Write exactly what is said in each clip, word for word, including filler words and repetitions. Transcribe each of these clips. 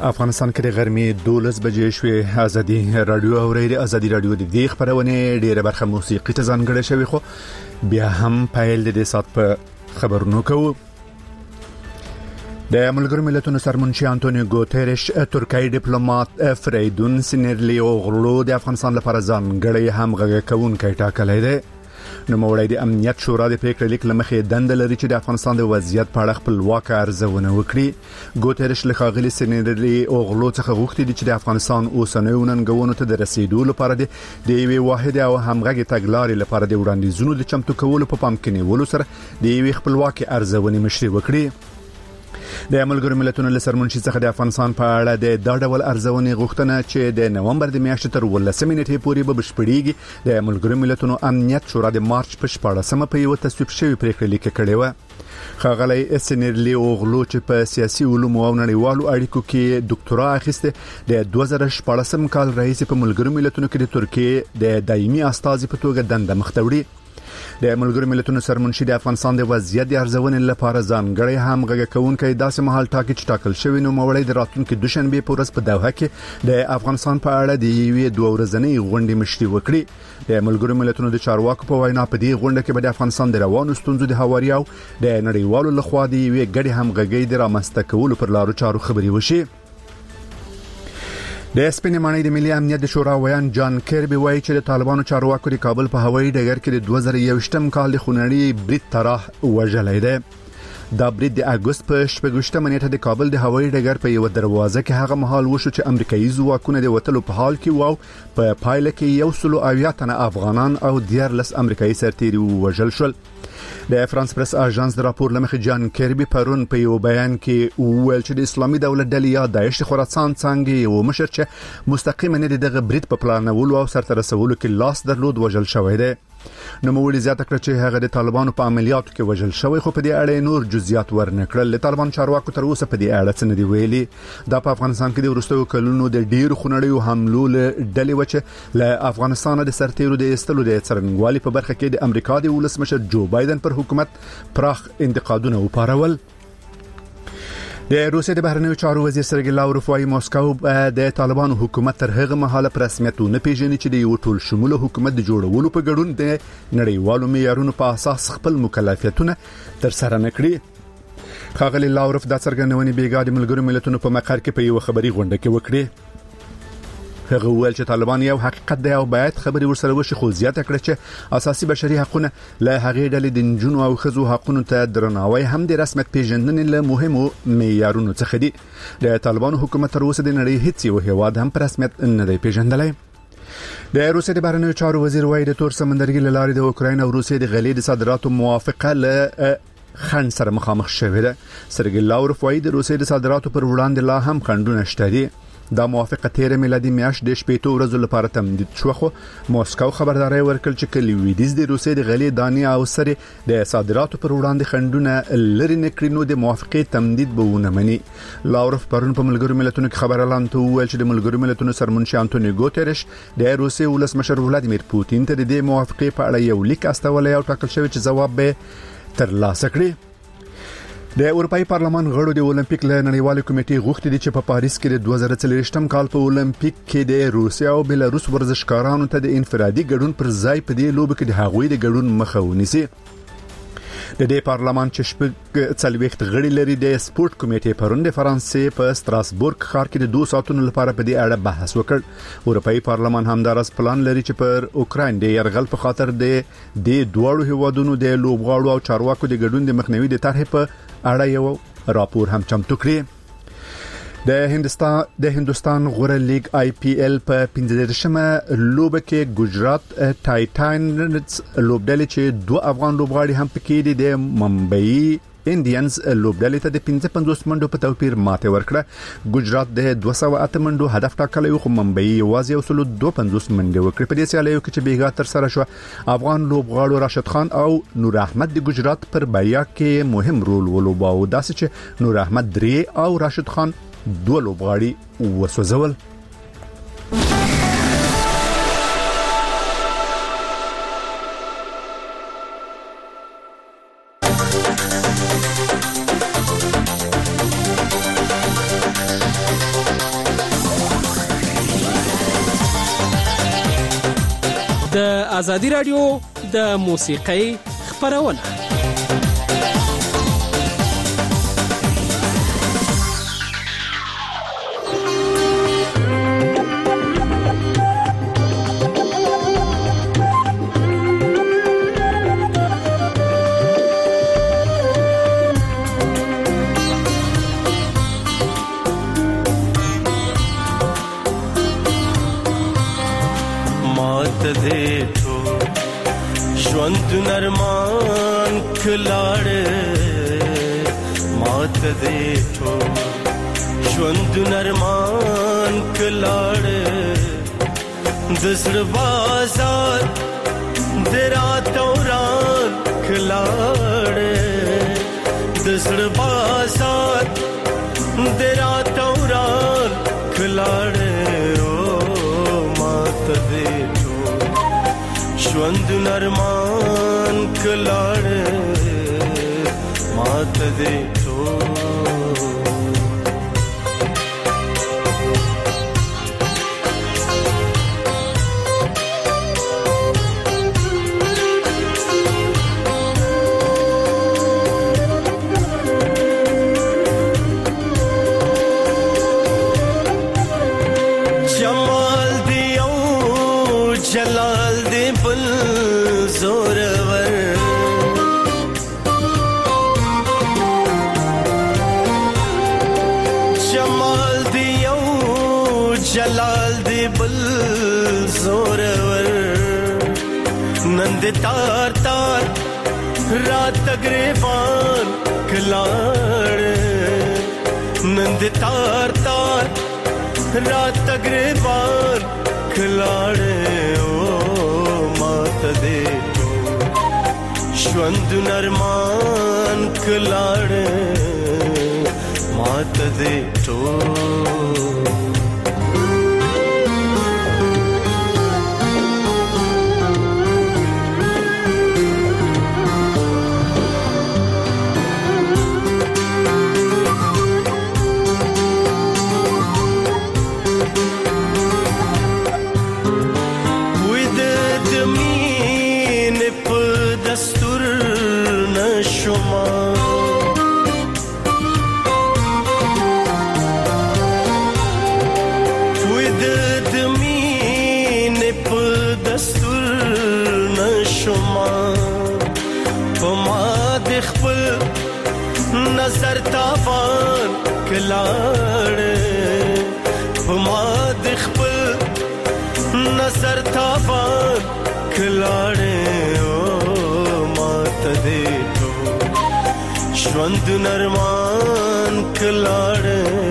افغانستان کې د غرمې دولس بجې شوې. ازادي رادیو اورېدي. ازادي رادیو د دې خبرونه ډیره برخه موسیقي ته ځانګړې شوی، خو بیا هم پایل د دې سات په خبرونو کوو. د ملګرو ملتونو سرمنشي انټونیو ګوتيريش ترکیه ډیپلوماټ فریدون سینرلی اوغلو د افغانستان لپاره ځانګړی همغږي کوونکی ټاکلی دی. نو موړی د امنیت شورا د پریکړې لیک لمخې دند لري چې د افغانستان د وضعیت په اړه خپلواک ارزونه وکړي. ګوتيريش له ښاغلي سینرلی اوغلو څخه غوښتي دي چې د افغانستان اوسنیو ننګونو ته د رسیدو لپاره د یوې واحده او همغږي تګلارې لپاره د وړاندیزونو د چمتو کولو په پام کې نیولو سره د یوې خپلواک ارزونې مشري وکړي. د ملګرو ملتونو له سرمنشي څخه د افغانستان په اړه د دا ډول ارزونې غوښتنه چې د نومبر د میاشتې تر ولسمې نیټې پورې به بشپړیږي د ملګرو ملتونو امنیت شورا د مارچ په شپاړسمه په یو تصویب شوی پریکړه لیک کړې و. ښاغلی سینرلی اوغلو چې په سیاسي علومو او نړیوالو اړیکو کې ډاکټرا اخیسته د دوه زره شپاړسم کال رئیس په ملګرو ملتونو کې د ترکیه د دایمي استازي په توګه دنده مختوړي. د ملګرو ملتونو سرمنشي د افغانستان د وضعیت د ارزونې لپاره ځانګړی همغږي کوونکی داسې مهال ټاکي چې ټاکل شوی نو موړی د راتلونکي دوشنبه په ورځ په دوحه کې د افغانستان په اړه د یوې دوه ورځنۍ غونډې مشري وکړي. د ملګرو ملتونو د چارواکو په وینا په دې غونډه کې به د افغانستان د روانو ستونزو د هواري او د نړیوالو لخوا د یوې ګډې همغږي د رامنځته کولو پر لارو چارو خبري وشي. د سپینې ماڼۍ د ملي امنیت د شورا ویان جان کیربي وایي چې د طالبانو چارواکو د کابل په هوایي ډګر کې د دوه زره یوویشتم کال د خونړي برید طرح وژلې ده. دا برید د اگست په شپږمه نیټه د کابل د هوایي ډګر په یو دروازه کې هغه مهال وشو چې امریکایي ځواکونه د وټلو په حال کې وو. په پایله کې یو سلو اویا تنه افغانان او دیارلس امریکایي سرتیري وژل شول. د فرانس پریس اژانس د راپور لمخې جان کیربي پرون په یو بیان کې وویل چې د اسلامي دولت ډلې یا داعش خراسان څنګه یو مشر چې مستقیما نه دغه برید په پلانولو او سرته رسولو کې لاس درلود وژل شوی دی. نو موږ زیاته کړ چې هغه د طالبانو په عملیاتو کې وژل شوی، خو په دې اړه نور جزئیات ورنکړل. د طالبان چارواکو تر اوسه په دې اړه څه نه دی ویلي. دا په افغانستان کې د وروستیو کلونو د ډیرو خونړیو حملو له ډلې وچه له افغانستان د سرتیرو د استلو د څرنګوالي په برخه کې د امریکا د ولسمشر جو بایدن پر حکومت پراخ انتقادونه وپارول. د روسیې د بهرنیو چارو وزیر سرګی لاوروف وايي موسکو د طالبانو حکومت تر هغه مهاله پر رسمیتونه پیژني چې د یو ټول شموله حکومت د جوړولو په ګډون د نړیوالو معیارونو په اساس خپل مکلفیتونه تر سره نکړي. ښاغلی لاوروف د څرګندونې بیګا د ملګرو ملتونو په مقر کې په یو خبري غونډه کې وکړي. هغه ویل چې طالبان یو حقیقت دی او باید خبري ورسره وشي، خو زیاته کړه چې اساسي بشري حقوقونه له هغې ډلې د نجونو او ښځو حقوقو ته درناوی هم د رسمیت پیژندنې له مهمو معیارونو څخه دی. د طالبانو حکومت تر اوسه د نړۍ هیڅ یو هیواد هم په رسمیت نه دی پیژندلی. د روسیې د بهرنیو چارو وزیر وايي د تور سمندرګي له لارې د اوکراین او روسیې د غلې د صادراتو موافقه له خنډ سره مخامخ شوې ده. سرګی لاوروف وايي د روسیې د صادراتو پر وړاندې لا هم خنډونه شته دي. دا موافقه تیر میلادي میاشت د شپږ ورځې لپاره تمدید شو، خو موسکو خبرداري ورکړ چې کلی ویدیز د روسیې د غلې دانې او سره د صادراتو پر وړاندې خنډونه لري نکړي نو د موافقې تمدید به ونه مني. لاوروف پرون په ملګرو ملتونو کې خبر اعلان ته وویل چې د ملګرو ملتونو سرمنشي انټونیو ګوتيريش د روسیې ولسمشر ولادیمیر پوتین ته د دې موافقې په اړه یو لیک استولی او ټاکل شوی چې ځواب به ترلاسه کړي. د اروپאי پارلمان غړو د اولمپیک له نړیوالې کمیټې غوښتي دي چې په پاریس کې د دوه زره څلوېښتم کال په اولمپیک کې د روسیا او بلاروس ورزشکارانو ته د انفرادي ګډون پر ځای په دې لوبه کې د هغوی د ګډون مخه ونیسي. د دې پارلمان چې شپږ څلوېښت غړي لري د سپورت کمیټې پرون د فرانسې په ستراسبورګ ښار کې د دوه ساعتونو لپاره په دې اړه بحث وکړ. اروپאי پارلمان همدارس پلان لري چې پر اوکراین د يرغل په خاطر د دې دوړو هیوادونو د لوبغاړو او چارواکو د ګډون د مخنیوي د طرحې په اړه یو راپور هم چمتو کړی. د هندستان د هندستان غوره لیگ آی پی ایل په پنځه دیرشمه لوبه کې ګجرات ټایټانز لوبډلې چې دوه افغان لوبغاړي هم پکې دي د ممبئی انډینز لوبډلې ته د پنځه پنځوس منډو په توپیر ماته ورکړه. ګجرات د دوه سوه اته منډو هدف ټاکلی خو ممبئی یوازې یو سل دوه پنځوس منډې وکړې. په دې سیالیو کې چې بیګا تر سره شو افغان لوبغاړو راشد خان او نور احمد د ګجرات پر بریا کې مهم رول ولوباو، داسې چې نور احمد درې او راشد خان دوه لوبغاړي وسوځول. ازادي راډیو د موسیقۍ خبرونه. ژوند نرمان کلاړ مات دې ټول ژوند نرمان کلاړ د زړه بازار د رات اوران کلاړ د زړه بازار د رات اوران کلاړ او مات دې ژوند نرمان کلاړ مات دې جمال دې او جلال دې بل زورور جمال دی او جلال دی بل زورور نند تار تار رات گریبان کلاڑ نند تار تار رات گریبان کلاڑ ژوند نرمان کلاړ مات دې ټول نظر تاوان کلاړ ما د خپل نظر تاوان کلاړ او مات دې ټول ژوند نرمان کلاړ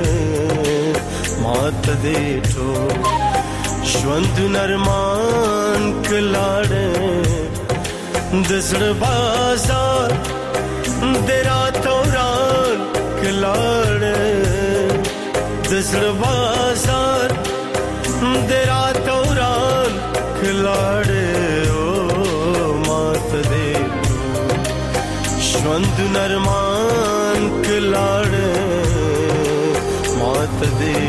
مات دې ټول ژوند نرمان کلاړ د زړه بازار د رات اوران کلاړ د زړه بازار د رات اوران کلاړ او مات دې ژوند نرمان کلاړ مات دې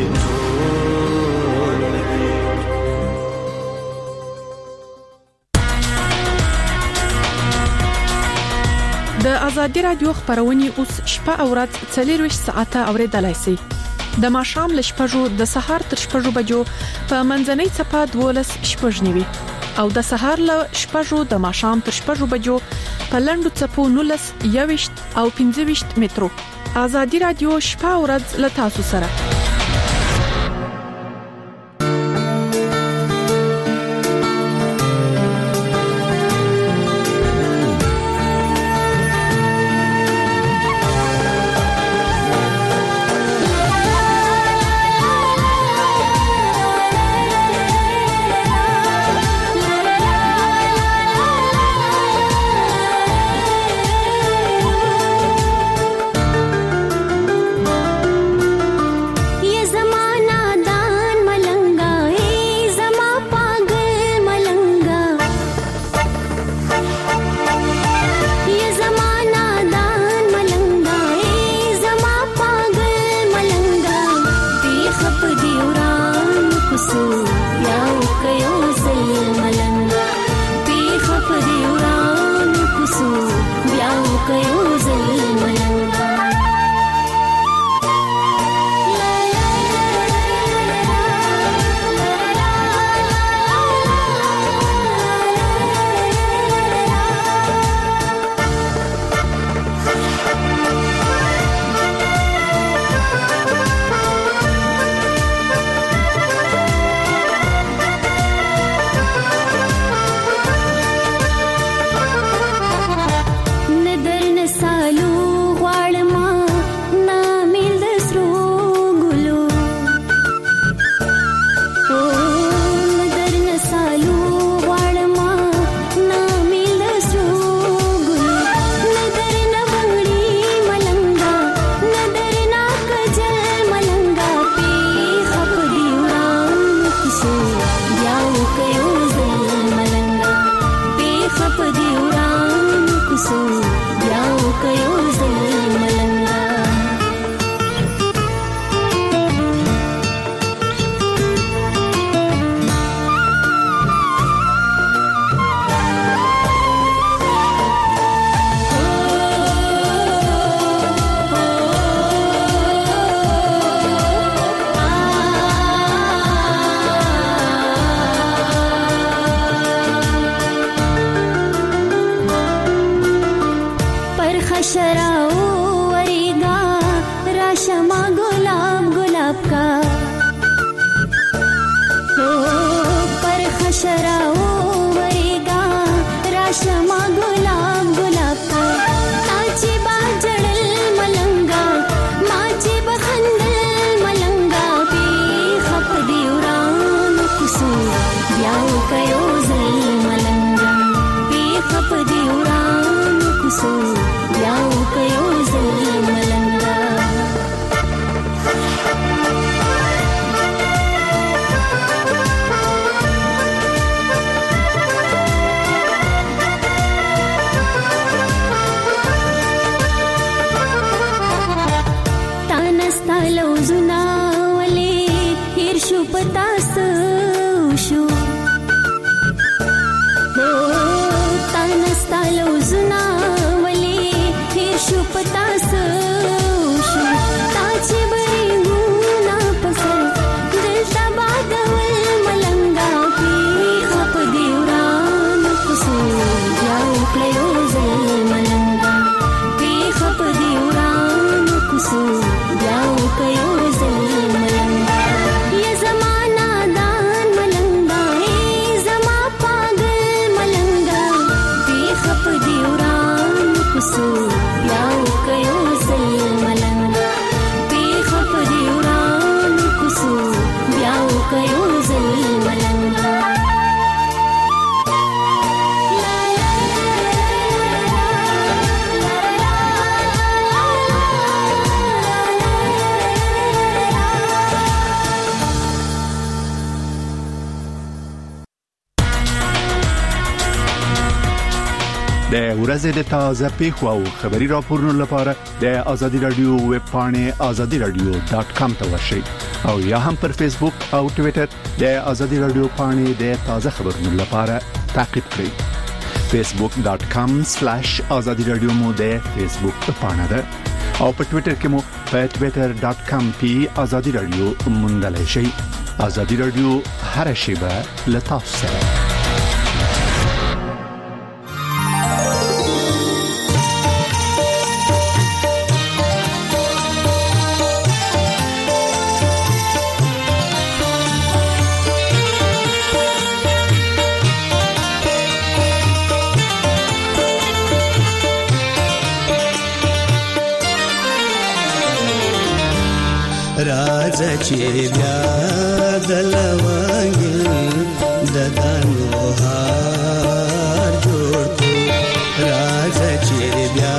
د ازادي راډیو خبرونه اوس شپه او ورځ څلور ساعته اوریدلای شئ د ماښام ل شپږو د سهار تر شپږو بجو په منځنۍ چپه دولس شپږنیوي او د سهار ل شپږو د ماښام تر شپږو بجو په لندو چپو نولس یويشت او پنځه ویشت مترو ازادي راډیو شپه او ورځ ل تاسو سره پتاسو شو تانستالو زنا ولی هیر شو پتاسو شو تاچی بری گونا پسر دل تبادول ملنگا پی خپ دیوران کسو یاو کلیو زل ملنگا پی خپ دیوران کسو یاو کلیو زل ملنگا یہ زمانہ دان ملنگا ای زما پاگل ملنگا پی خپ دیوران کسو یاو کلیو زل ملنگا پی خپ دیوران کسو یاو کلیو زل ملنگا د ورځې د تازه پیښو او خبري راپورونو لپاره د آزادي رادیو ویب پاڼه آزادي رادیو ډاټ کام ته ورشئ او یا هم پر فیسبوک او ټوئیټر د آزادي رادیو پاڼه د تازه خبرونو لپاره تعقیب کړئ. فیسبوک ډاټ کام سلیش آزادي رادیو مو د فیسبوک پاڼه ده او په ټوئیټر کې مو په ټوئیټر ډاټ کام پی آزادي رادیو موندلای شئ. آزادي رادیو هر شیبه له تاسو سره. راز چې بیا دلوانګل ددانو هار جوړ کو راز چې بیا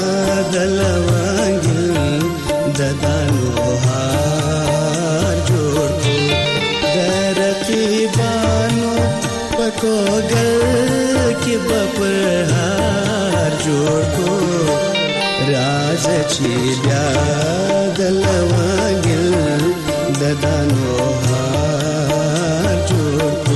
دلوانګل ددانو هار جوړ کو درقیبانو پکو گل کې بپر هار جوړ کو راز چې بیا دلوانګل ددانو هار جوړ کو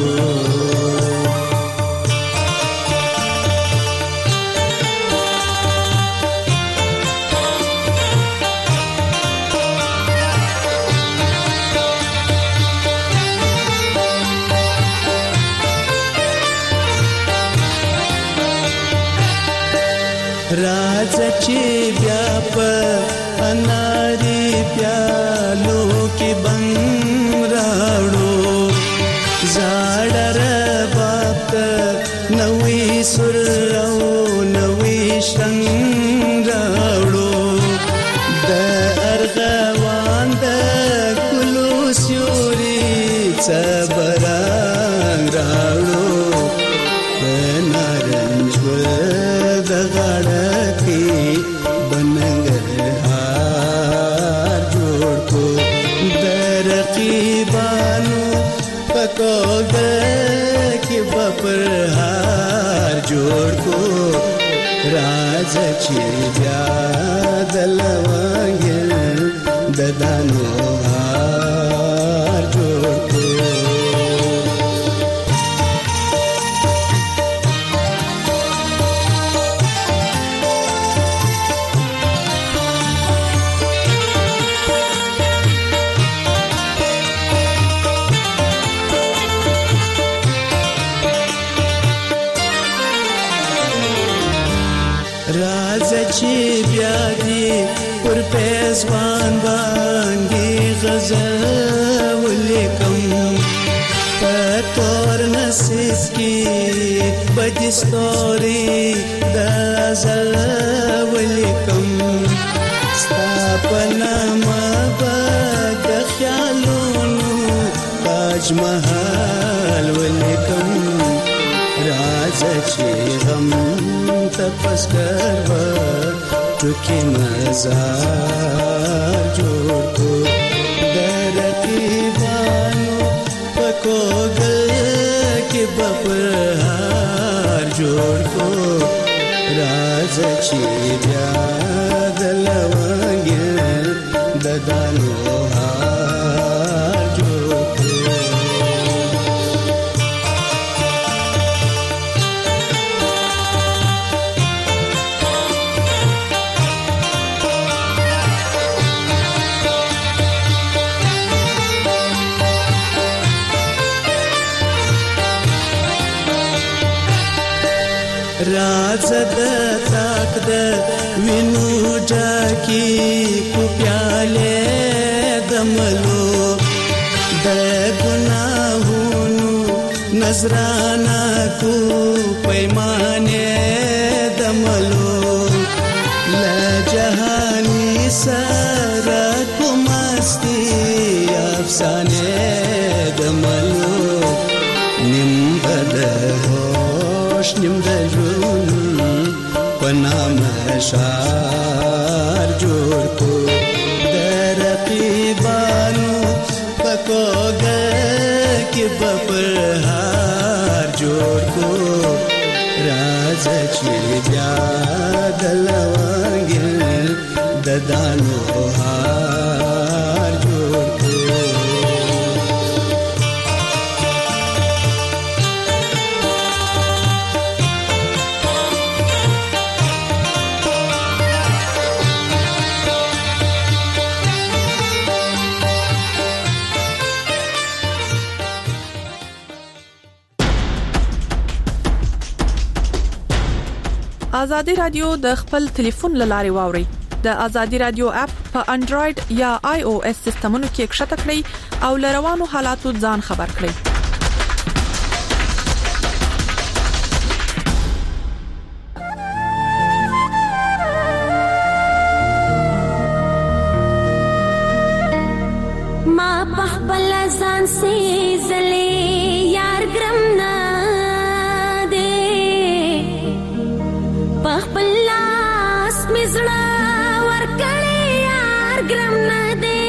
راز چې بیا په اناري پیالو کې بنګ راوړو زاړه رباب نوې سر او نوې شنګ راوړو د ارغوان د ګلو سیوري صبران راوړو نارنج ګل د غاړه کې بننګرهار جوړ کو درقیبانو پکو کې بپرهار جوړ کو راز چې بیا دلوانګل ددانو هار جوړ کو راز چې بیا دې پر پېزوان باندې غزل ولیکم پتور نصیب کې بدستوري د غزل ولیکم ستا په نامه د خیالونو تاج محل ولیکم راز چې غم تپس کروا ټوکی مزار جوړ کو درقیبانو پکو گل کې بپرهار جوړ کو راز چې بیا دلوانګل ددانو هار جوړ کو راز د تاک د وینو جاکی کو پیاله دملو د ګناهونو نظرانا کو پیمانه دملو لا جهانی سره کو مستی افسانه دملو نیم بد هوش نیم د ژوند پنام شار جوړ کو در رقیبانو پکوګه کې بپر هار جوړ کو راز چې بیا دلوانګل ددانو هار جوړ کو ازادي رادیو د خپل ټلیفون لاري واوري د ازادي رادیو اپ په انډراید یا آی او اس سیستمونو کې ښکته کړئ او لروانو حالاتو ځان خبر کړئ ما پخپل ځان سي زلي یار ګرم نه خپل لاس مزړه ورکړې یار ګرم نه دی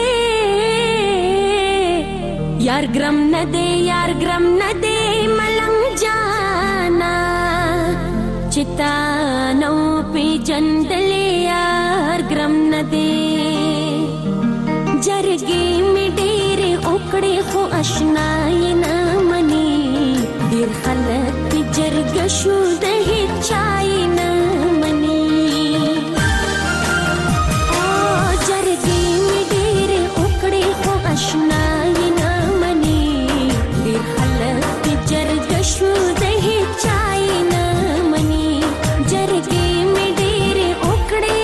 یار ګرم نه دی یار ګرم نه دی ملنګ جانا چتا نو پی جندل یار ګرم نه دی جرګي می ډېر اوکړې خو آشنا یې نه مني ډېر خلک جرګ شو د هچای نه مني او جرګي می ډېر اوکړې خو آشنا یې نه مني ډېر خلک جرګ شو د هچای نه مني جرګي می ډېر اوکړې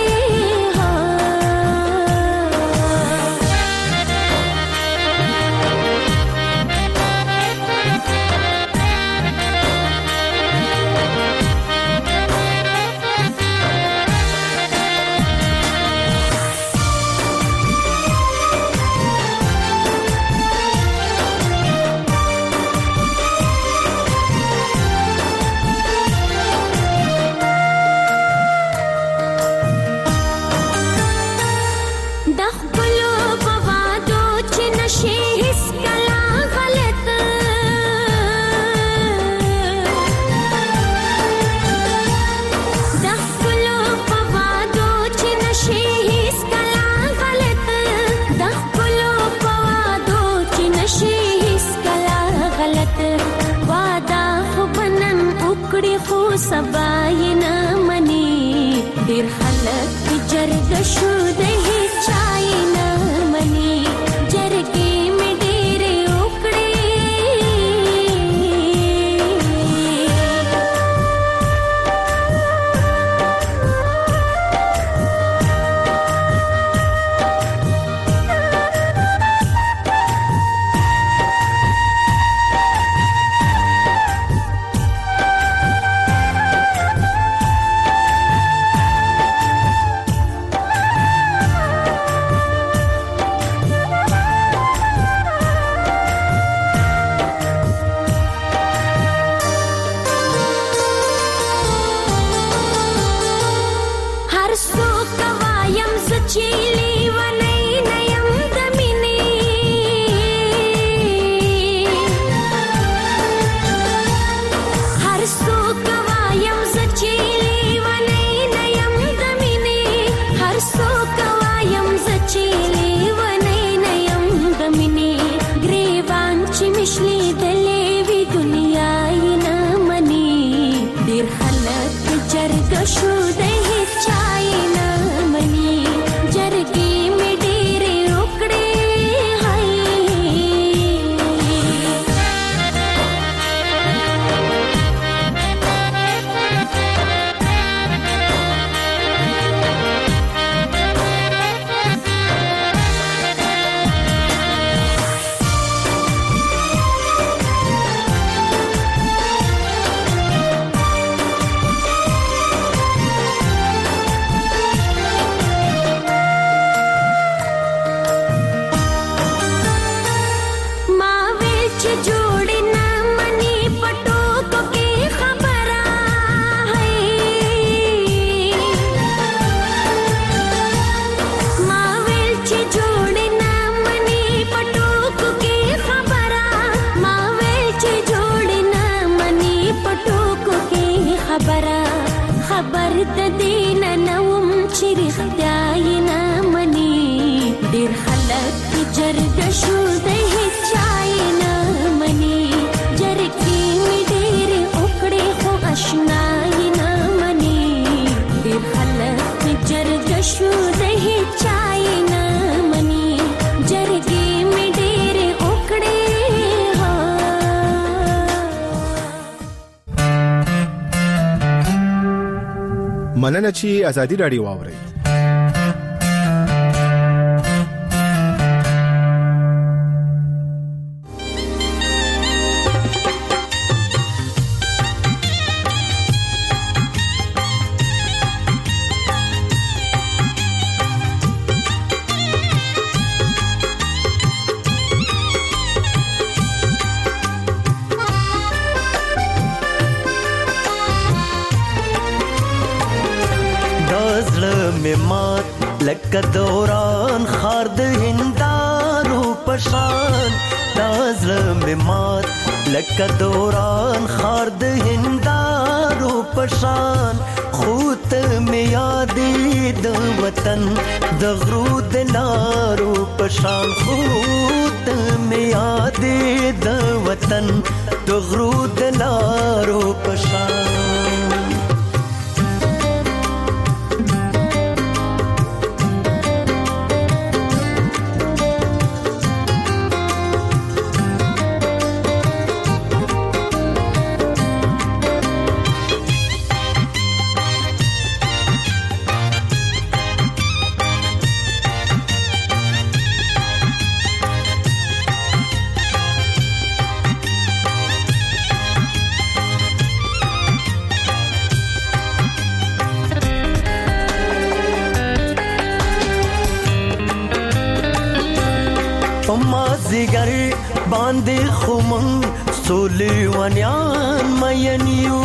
سبا یې نه مني ډېر خلک جرګ شو د هچای نه مني جرګې مې ډېرې وکړې مننه چې ازادي رادیو واورئ. لکه دوران خار د هندارو پشان دازله می مات لکه دوران خار د هندارو پشان خوت می یادې د وطن د غرو د لارو پشان خوت می یادې د وطن د غرو د لارو پشان زیگر باندې خمن سولې ونیان مینیو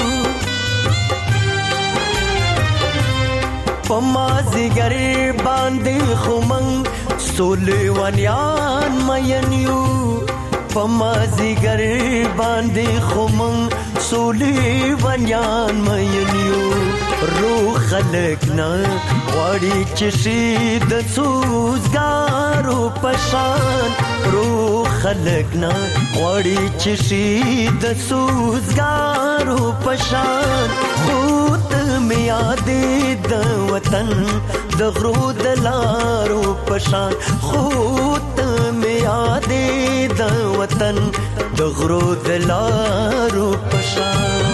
پما زیگر باندې خمن سولې ونیان مینیو پما زیگر باندې خمن سولې ونیان مینیو روح خلقنا وړي چې شي د سوزګارو پشان روح خلقنا وړي چې شي د سوزګارو پشان خوت می یادې د وطن د غرو د لارو پشان خوت می یادې د وطن د غرو د لارو پشان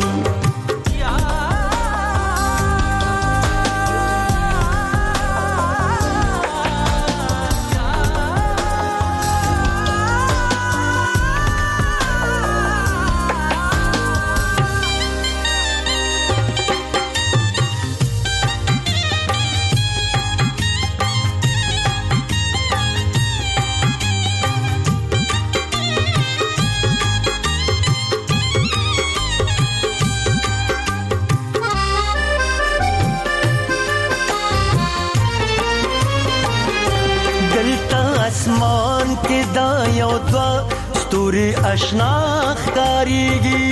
اسمان کې دا یو دوا ستوري آشنا ښکاریږي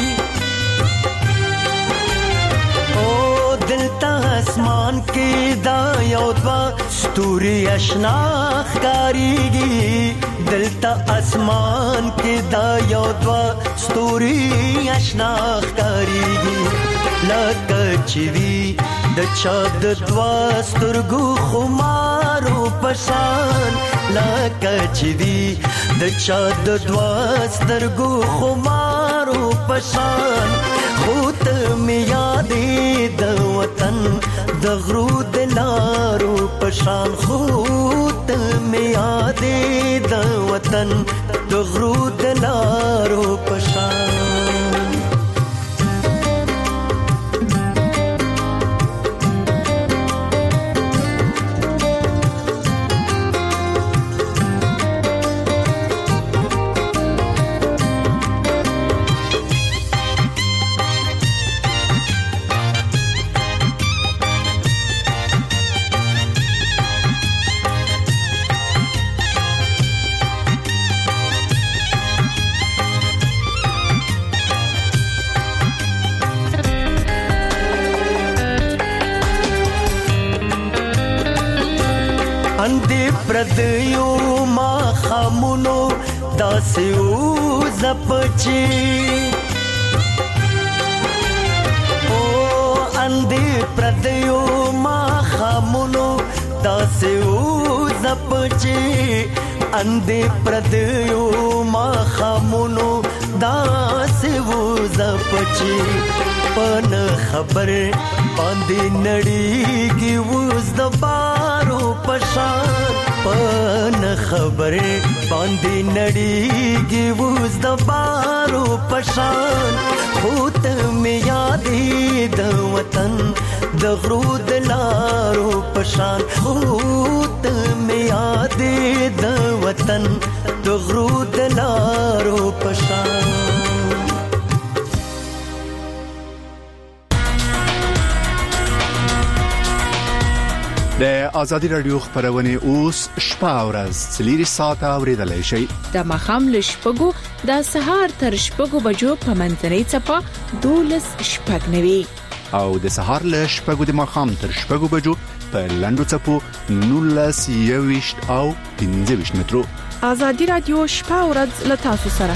او دلته اسمان کې دا یو دوا ستوري آشنا ښکاریږي دلته اسمان کې دا یو دوا ستوري آشنا ښکاریږي لکه چې وی د چا د دوا سترګو خمارو پشان لکه چې وی د چا د دوا سترګو خمارو پشان خوت می یادې د وطن د غرو د لارو پشان خوت می یادې د وطن د غرو د لارو پشان اندې پردیو ما خامونو داسې او زپچی او اندې پردیو ما خامونو داسې او زپچی اندې پردیو ما خامونو داسې او زپچی پن خبر باندې نړیږي وز د بارو پشان پن خبر باندې نړیږي وز د بارو پشان خود می یادې د وطن د غرو د لارو پشان خود می یادې د وطن د غرو د لارو پشان د ازادي رادیو خبرونه اوس شپه او ورځ څلور ساعته اوریدلای شي د مخام لشپګو د سهار تر شپګو بجو په منځنۍ چپه دولس شپږ نوي او د سهار لشپګو د مخام تر شپګو بجو په لندو چپو نولس یويشت او پنځه ویشت مترو. ازادي رادیو شپه او ورځ له تاسو سره.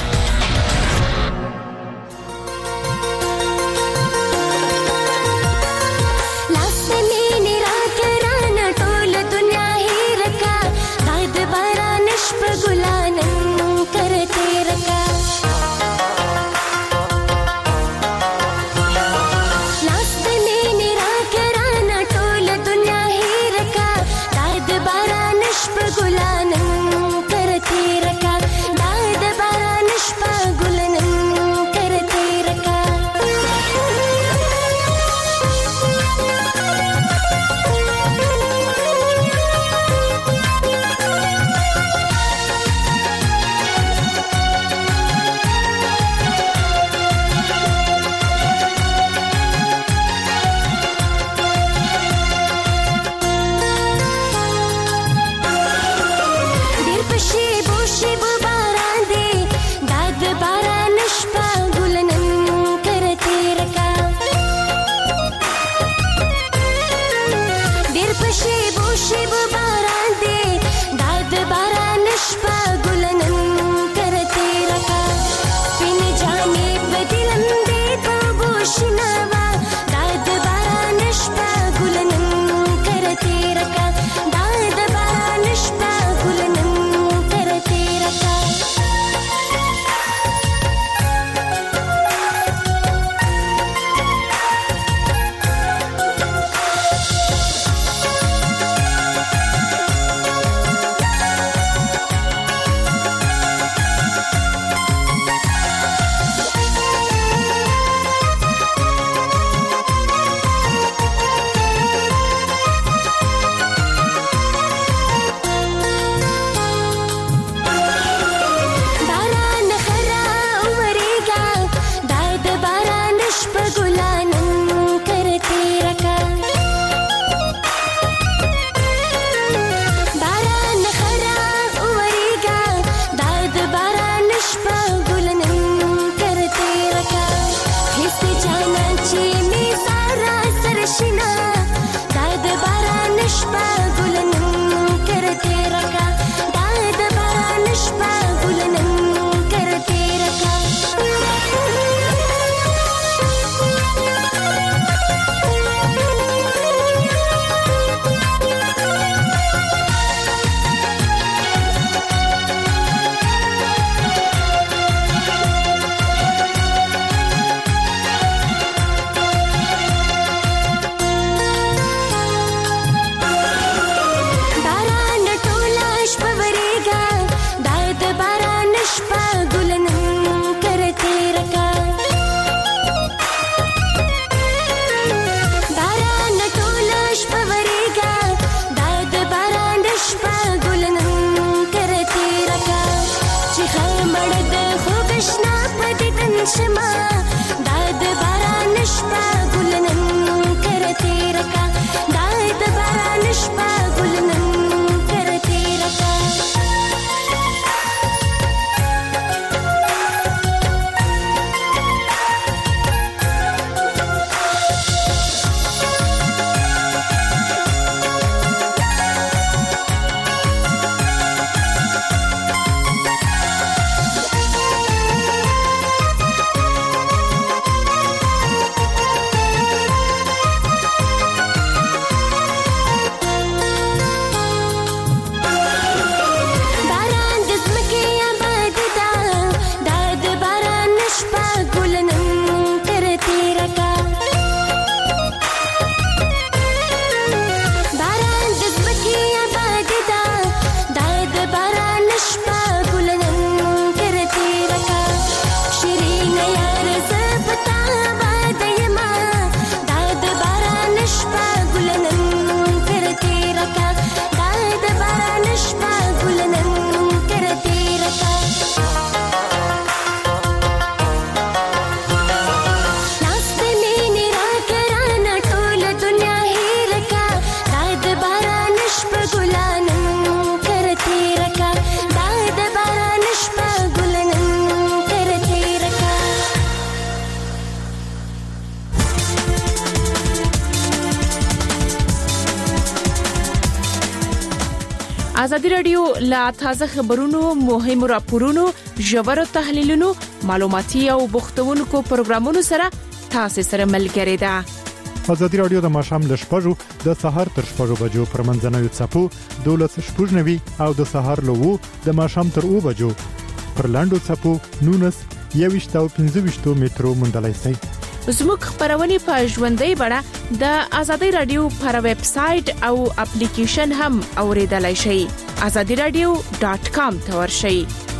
ازادي رادیو لا تازه خبرونو، مهم راپورونو، ژور تحلیلونو، معلوماتي او بوختونکو پروګرامونو سره تاسو سره ملګری ده. ازادي رادیو د ماشام ل شپږو د سهار تر شپږو بجو پر منځنوي چپو دولس شپږنوي او د سهار لوو د ماشام تر او بجو پر لاندو چپو نونس یويشت او پنځه مترو مندلای سي. زموږ خبرونه په ژوندۍ بڼه د ازادي رادیو پر ویب سټ او اپلیکیشن هم اوریدلای شئ. azadi radio dot com ته ورشئ.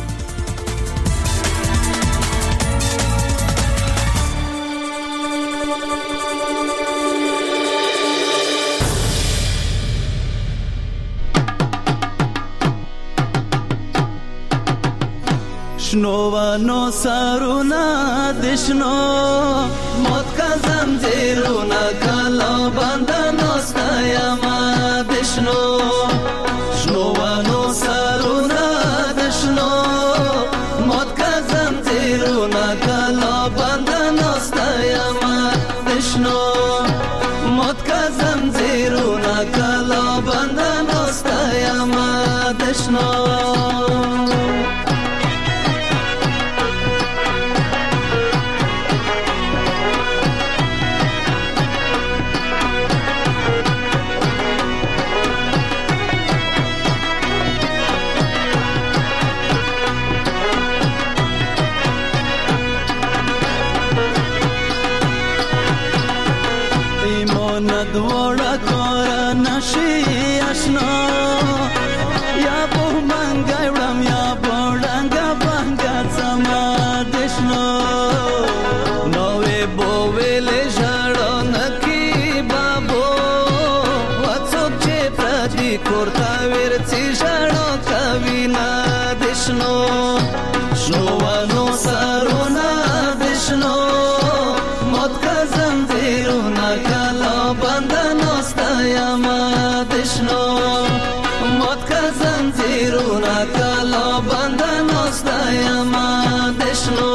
شنوانو سارونا دشنو موت کا زنجیرونا کلا بندنو ستایما دشنو شنوانو سارونا دشنو موت کا زنجیرونا کلا بندنو ستایما دشنو موت کا زنجیرونا کلا بندنو ستایما دشنو دوڑا کورا نشی اشنا یا بو منگا وڑم یا بوڑنگا بانگا سما دشنو نوے بوویلے جڑو نکی بابو وڅوک چې پردي کورتا ورڅي جړو کوي نا دشنو شنوانو سارونه دشنو موت کا زنجیرونه کلا بندنو ستایما دشنو موت کا زنجیرونه کلا بندنو ستایما دشنو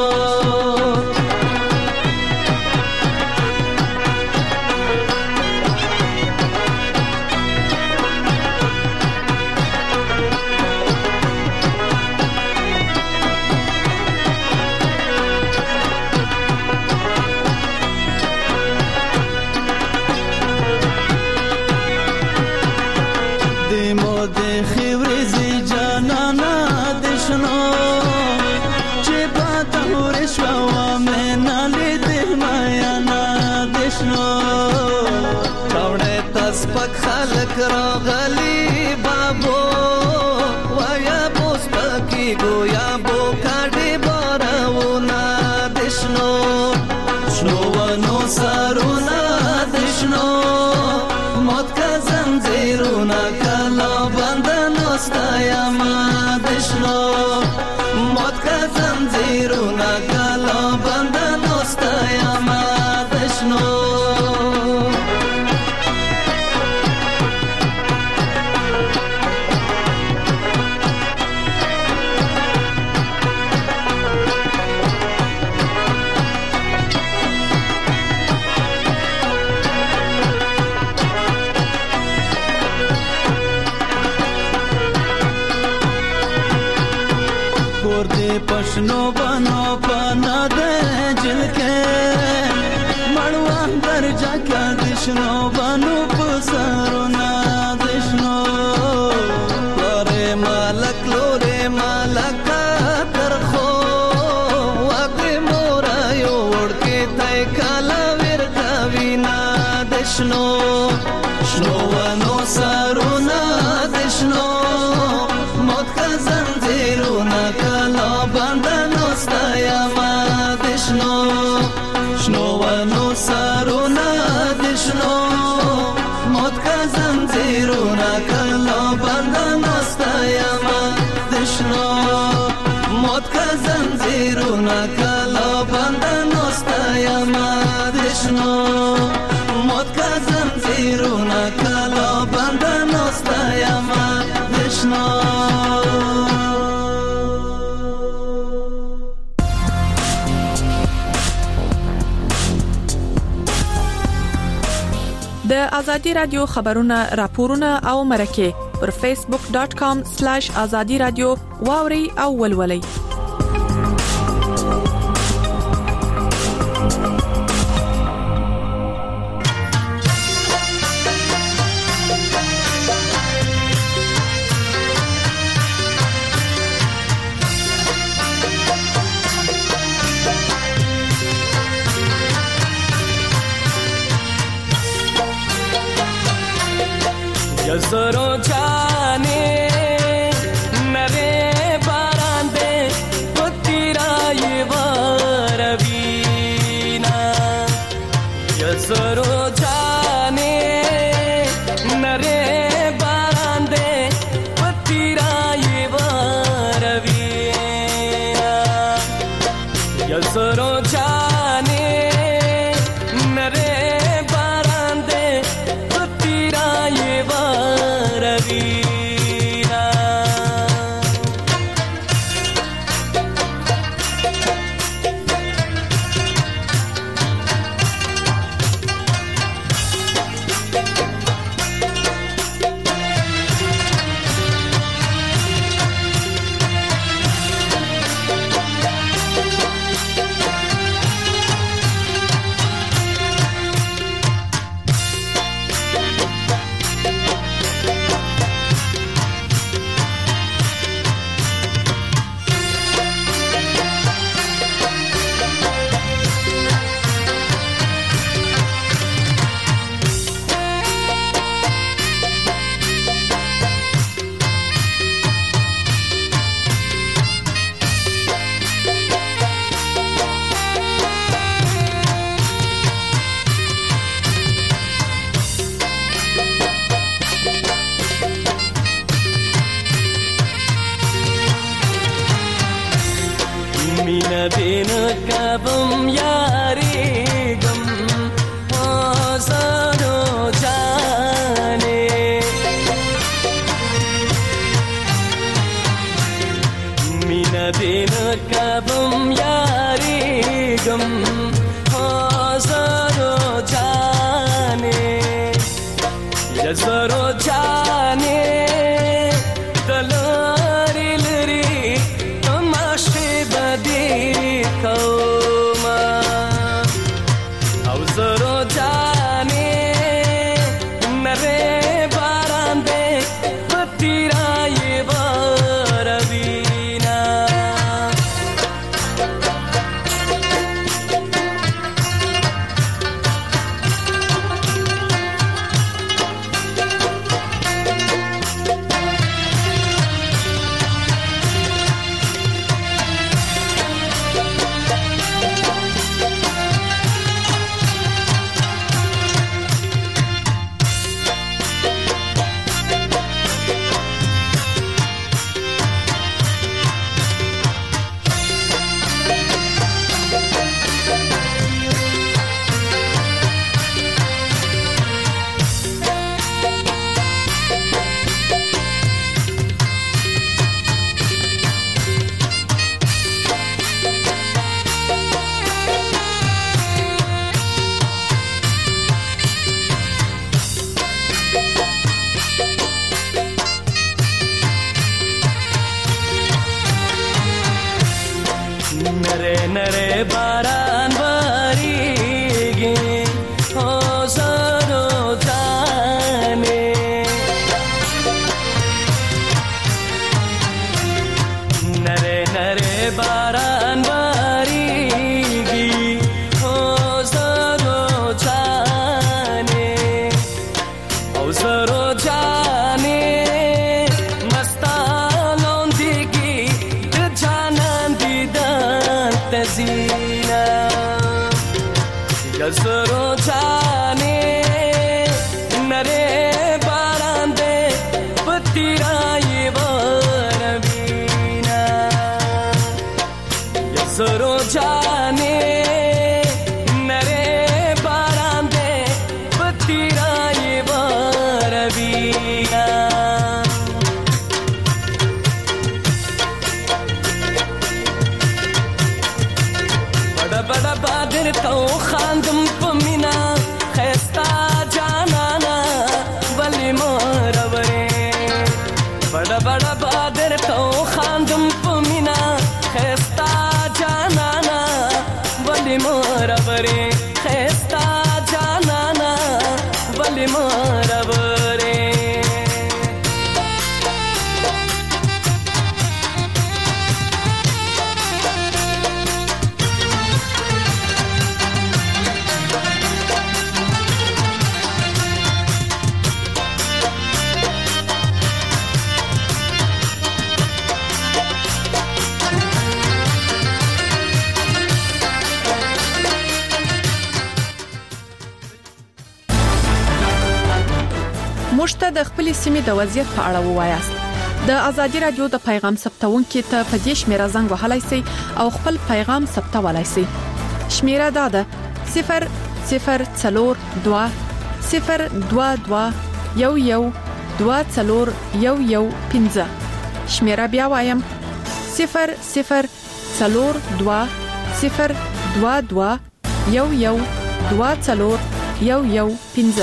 سپک خلق راغلی بابو ویا بوس پکی گویا بو کاڑی بارونا دشنو شنوانو سارونا دشنو موت کا زنجیرونا کلا بندنو ستایما دشنو موت کا زنجیرونا کلا بندنو ستایما دشنو पशनो बनो पना दे जिनके मड़वान दर्जा क्या दिशनो बनो पुसारो ना दिशनो लोरे मालक लोरे मालक तरखो वाके मोरा यो उड़ के तय काला वीर कविना दिशनो शनोवनो सारो ना दिशनो मोत का जंजीरोना कला बंधनो स्तयमा दिशनो शनोवनो सारोना दिशनो मोत का जंजीरोना कला बंधनो स्तयमा दिशनो मोत का जंजीरोना कला बंधनो स्तयमा दिशनो मोत का जंजीरोना कला बंधनो स्तयमा दिशनो د ازادي رادیو خبرونه راپورونه او مرکه پر facebook dot com slash azadi radio واوري او ولولي. जरो जाने नरे बारांदे पुत्रा ये वारवीना जरो जाने नरे बारांदे पुत्रा ये वारवीना जरो जाने नरे बारांदे पुत्रा ये दिन कबम यारी गम आसानो जाने मीना दिन कबम यारी गम आसानो जाने जसरो जाने दलारी लरी तमाशे बदी कौमा अवसरो जाने नरे बारांदे पतिरा ये वारवीना नरे नरे बारान बारीगे हो सरो जाने नरे नरे बारान बारीगे हो सरो जाने हो सरो जाने तज़ीना जसरो जाने नरे बारांदे पतिरा ये वारवीना जसरो जाने नरे बारांदे पतिरा ये वारवीना बड़ा बादर तो खांदम पमीना खस्ता जानाना वली मोरवरे موږ ته د خپل سیمې د وضعیت په اړه ووایاست. د ازادي رادیو د پیغام ثبتونکو ته په دې شمیره زنګ وهلای شئ او خپل پیغام ثبتولای شئ. شمیره دا ده صفر صفر څلور دوه صفر دوه دوه یو یو دوه څلور یو یو پنځه. شمیره بیا وایم صفر صفر څلور دوه صفر دوه دوه یو یو دوه څلور یو یو پنځه.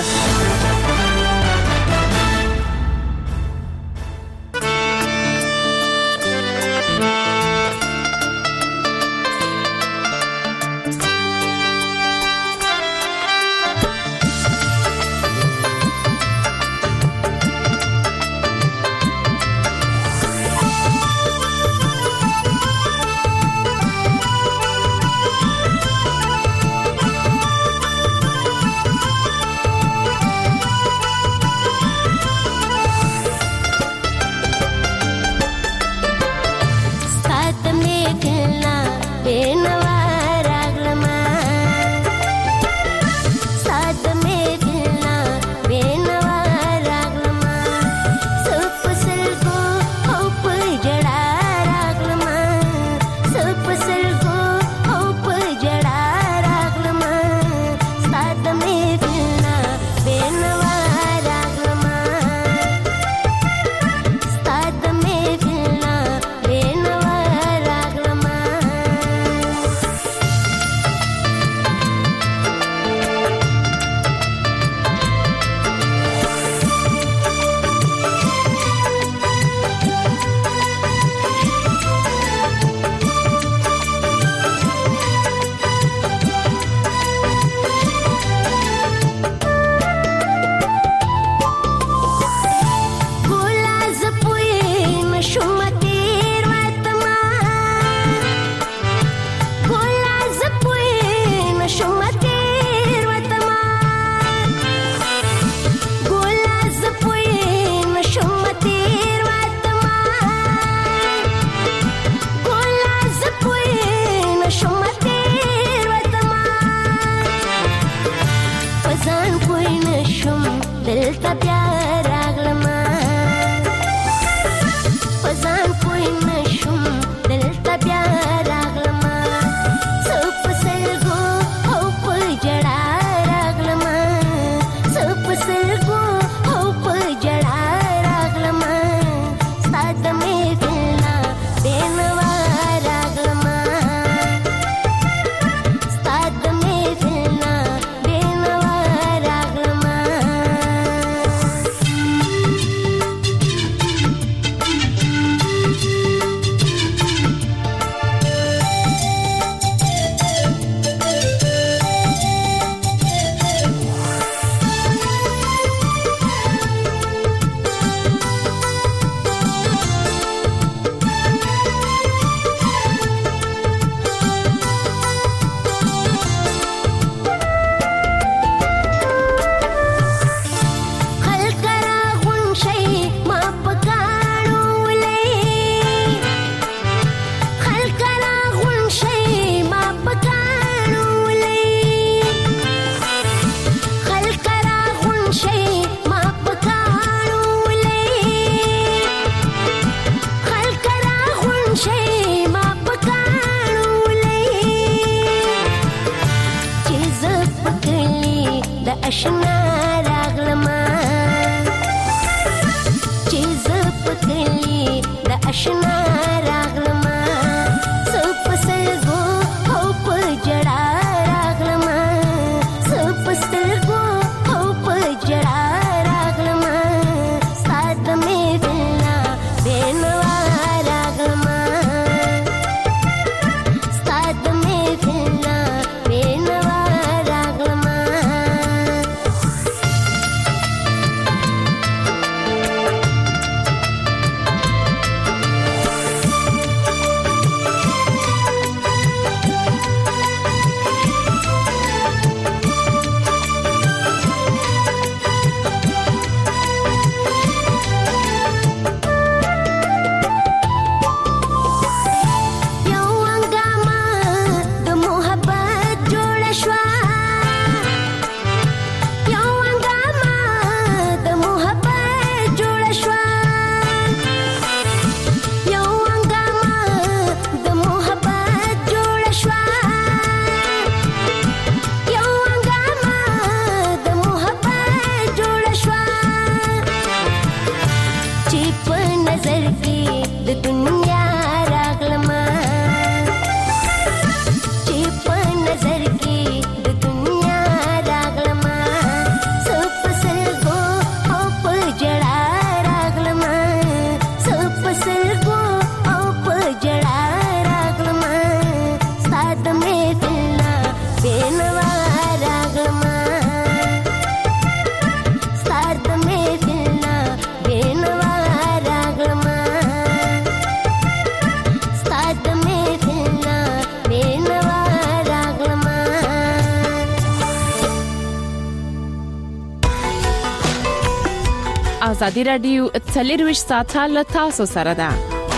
ازادي رادیو څلرویشت ساعته له تاسو سره ده.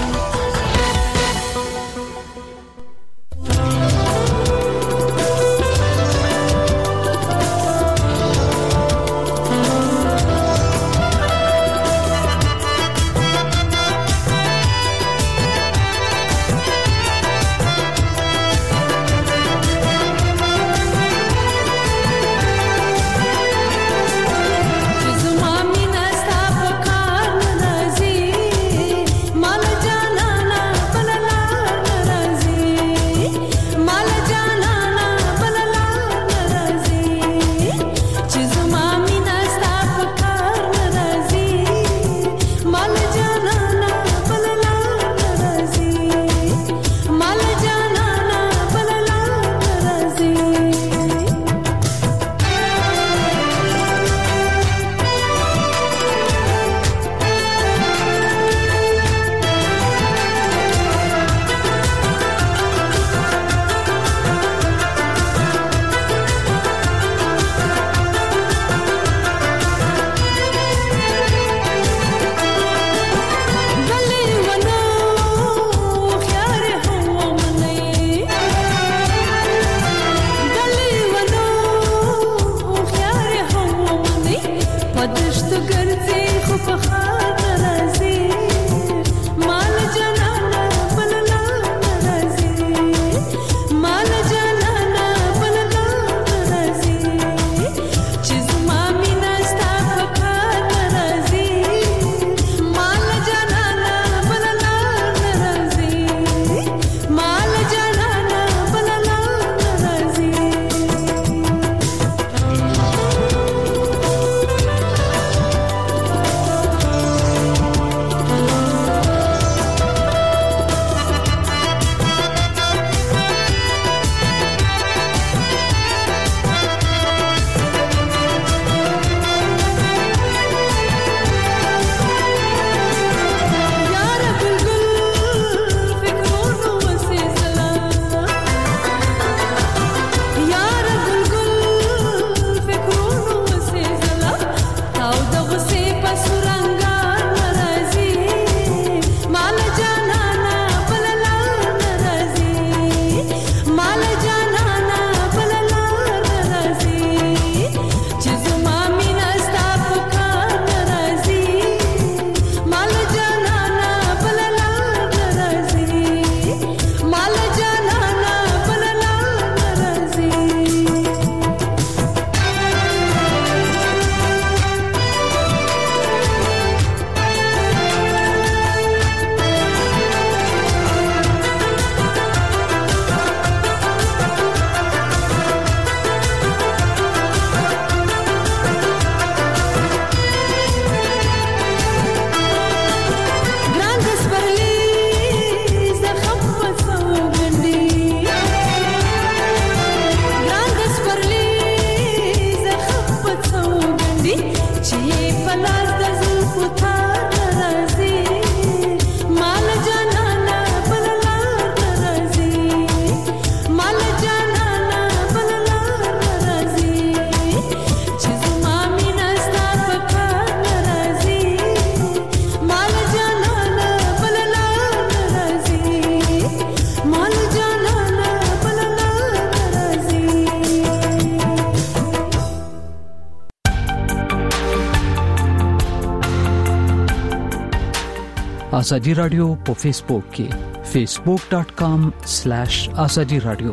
ازادي رادیو په فیسبوک کې فیسبوک ډاٹ کام سلیش ازادي رادیو.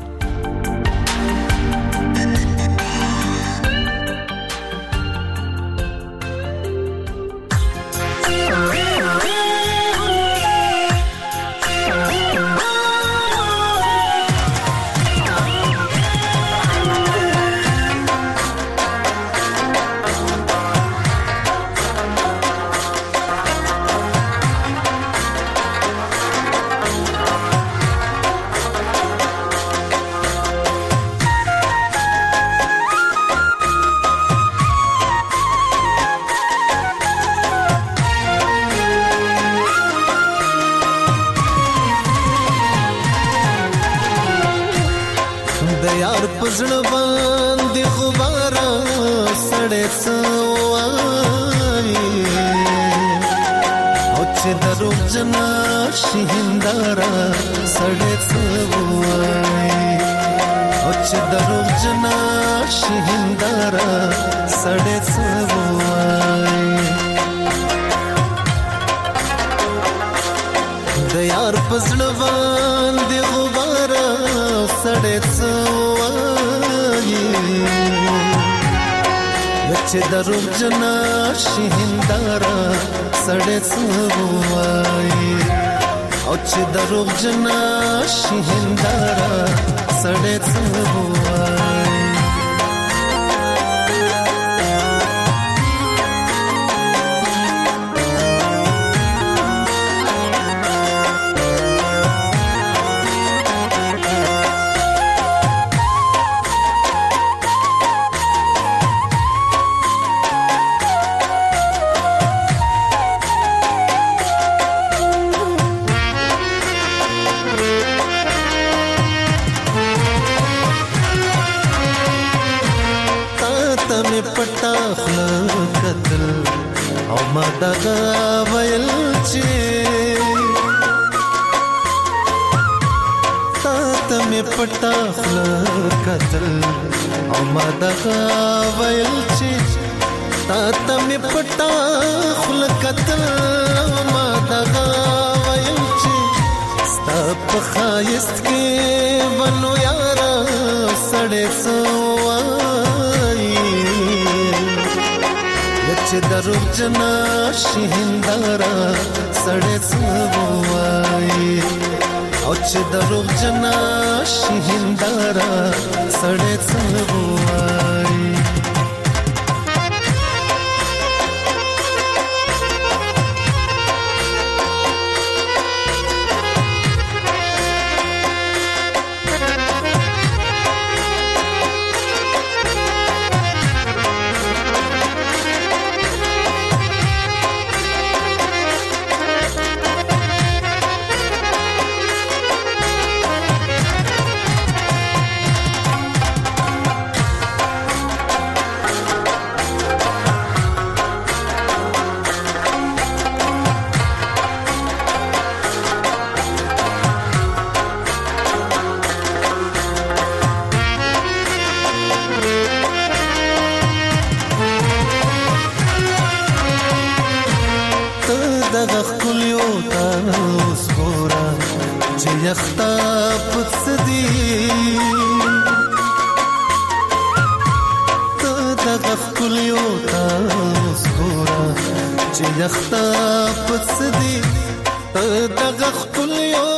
یار پزړ باندې خبره سړې سوای چې درو جنا شهندارا سړې سوای او چې درو جنا شهندارا سړې سوای د یار پزړوان دی غبار سړې سوای چې درو جنا شهندارا سړې سوای او چې درو جنا شهندارا سړې سوای پټا خل قتل او ما دغه ویل چې تا ته مې پټا خل قتل او ما دغه ویل چې تا ته مې پټا خل قتل او ما دغه ویل چې ستا په خایست کې ونو یارا سړې سوای چې درو جنا شهندارا سړې سوای او چې درو جنا شهندارا سړې سوای دغه خپل یو تاسو ګورا چې یختا پڅدي ته دغه خپل یو تاسو ګورا چې یختا پڅدي ته دغه خپل یو